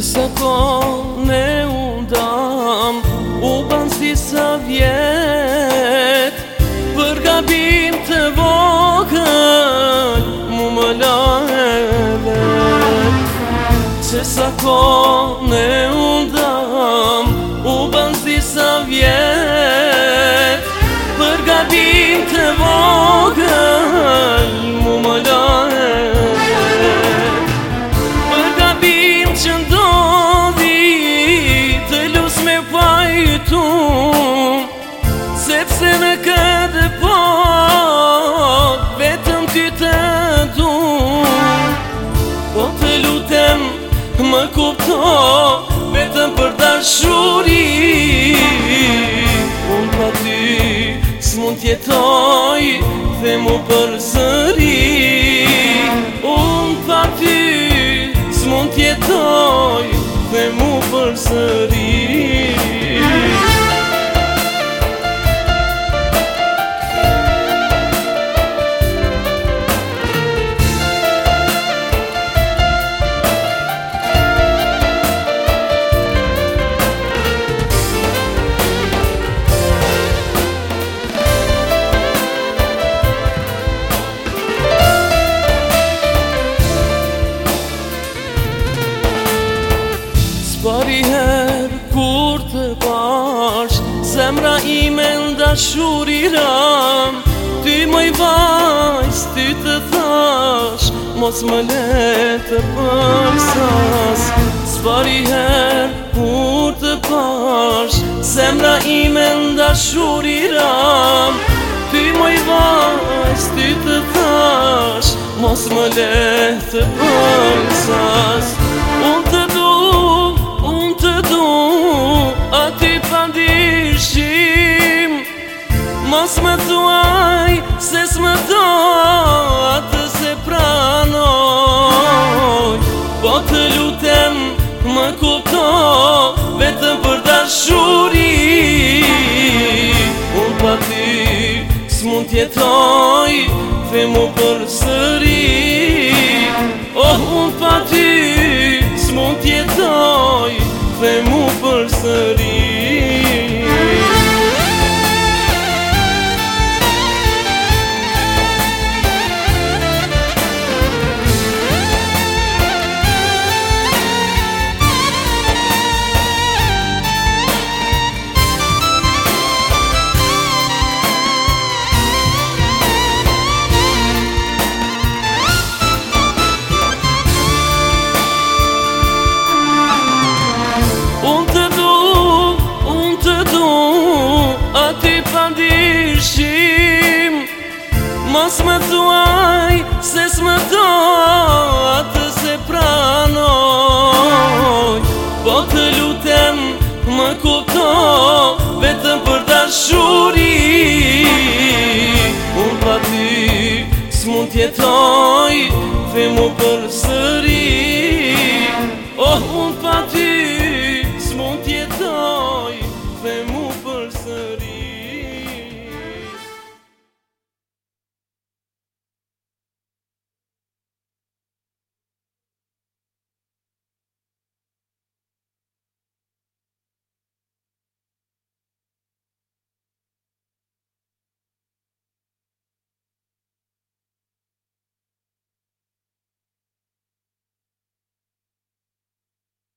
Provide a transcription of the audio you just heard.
Sa kone u dam, u ban si sa vjet, për gabim të vogël mu më lahet. Se sa kone u dam, u ban si sa vjet, për gabim të vogël mu më lahet. Për gabim që ndodhi të lus me pajtu, sepse në këtë pot vetëm ty të du. Po të lutem më kupto, vetëm për dashuri. Unë pa ty s'mund t'jetoj, dhe mu për sëri. Unë pa ty s'mund t'jetoj, dhe mu për sëri. Pari her kur të pash, zemra ime ndashuriram. Ty më i vajs, ty të thash, mos më le të përsas. Pari her kur të pash, zemra ime ndashuriram. Ty më i vajs, ty të thash, mos më le të përsas. Unë të du, ati pa ndishim, mos më thuaj se s'më do, atë se pranoj. Po të lutem më kupto, vetëm për dashuri. Unë pa ty s'mund t'jetoj, dhe mu për sëri. Oh, unë pa ty s'mund t'jetoj, dhe mu për sëri. Ati pa ndishim, mos më thuaj se s'më do, atë se pranoj. Po të lutem më kupto, vetëm për dashuri. Unë pa ty s'mund t'jetoj, dhe mu për